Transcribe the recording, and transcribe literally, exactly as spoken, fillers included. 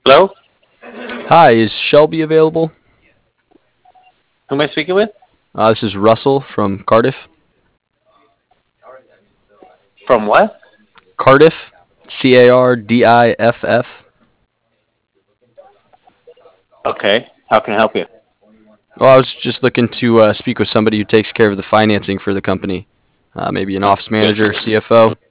Hello? Hi, is Shelby available? Who am I speaking with? Uh, this is Russell from Cardiff. From what? Cardiff, C A R D I F F. Okay. How can I help you? Well, I was just looking to uh, speak with somebody who takes care of the financing for the company. Uh, maybe an office Good. manager, C F O.